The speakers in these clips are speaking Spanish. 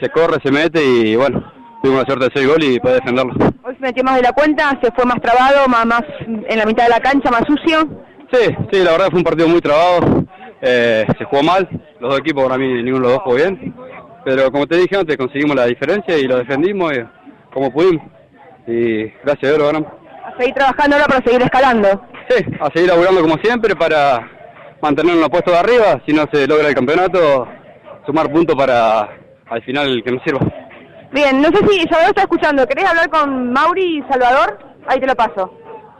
se corre, se mete y bueno, tuvimos la suerte de hacer el gol y poder defenderlo. Hoy se metió más de la cuenta, se fue más trabado, más en la mitad de la cancha, más sucio. Sí, la verdad fue un partido muy trabado, se jugó mal, los dos equipos para mí ninguno de los dos jugó bien, pero como te dije antes conseguimos la diferencia y lo defendimos como pudimos y gracias a Dios lo ganamos. A seguir trabajando ahora para seguir escalando. Sí, a seguir laburando como siempre para mantenernos en los puestos de arriba, si no se logra el campeonato, sumar puntos para al final que nos sirva. Bien, no sé si Salvador está escuchando, ¿querés hablar con Mauri y Salvador? Ahí te lo paso.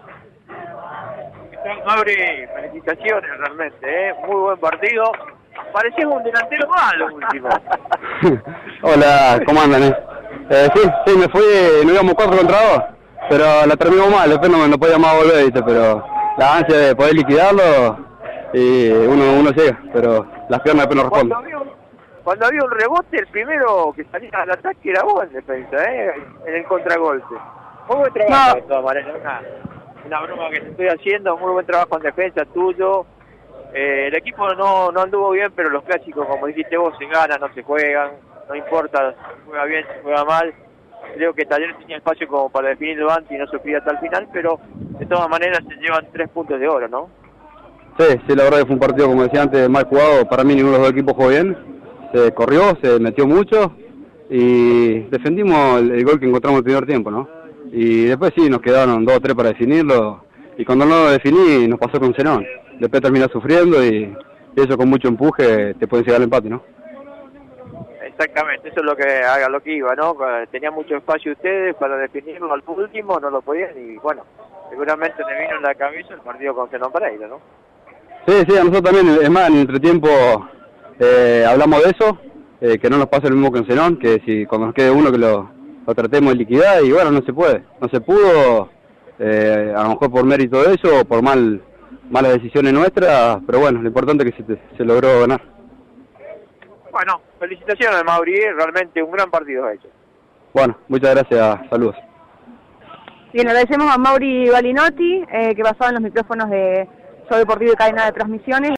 Mauri, felicitaciones realmente, muy buen partido. Parecías un delantero malo último. Hola, ¿cómo andan? Sí, me fui, no íbamos 4 contra 2, pero la terminó mal, después no podía más volver, ¿viste? Pero la ansia de poder liquidarlo y uno llega, pero las piernas después no responden. Cuando había un rebote, el primero que salía al ataque era vos en defensa, en el contragolpe. Muy buen trabajo, de todas maneras, una broma que te estoy haciendo, muy buen trabajo en defensa tuyo. El equipo no anduvo bien, pero los clásicos, como dijiste vos, se ganan, no se juegan, no importa si juega bien, si juega mal. Creo que Talleres tenía espacio como para definirlo antes y no se pide hasta el final, pero de todas maneras se llevan 3 puntos de oro, ¿no? Sí, la verdad que fue un partido, como decía antes, mal jugado. Para mí ninguno de los dos equipos jugó bien. Se corrió, se metió mucho y defendimos el gol que encontramos el primer tiempo, ¿no? Y después sí, nos quedaron 2 o 3 para definirlo y cuando no lo definí nos pasó con Zenón. Después terminás sufriendo y eso con mucho empuje te puede llegar al empate, ¿no? Exactamente, eso es lo que iba, ¿no? Tenían mucho espacio ustedes para definirlo al último, no lo podían y bueno, seguramente le vino en la cabeza el partido con Zenón Pereira, ¿no? Sí, a nosotros también, es más, en el entretiempo hablamos de eso, que no nos pase lo mismo que en Zenón, que si cuando nos quede uno que lo tratemos de liquidar y bueno, no se pudo, a lo mejor por mérito de eso o por malas decisiones nuestras, pero bueno, lo importante es que se logró ganar. Bueno, felicitaciones Mauri, realmente un gran partido hecho. Bueno, muchas gracias, saludos. Bien, agradecemos a Mauri Balinotti, que pasaba en los micrófonos de Show Deportivo y Cadena de Transmisiones.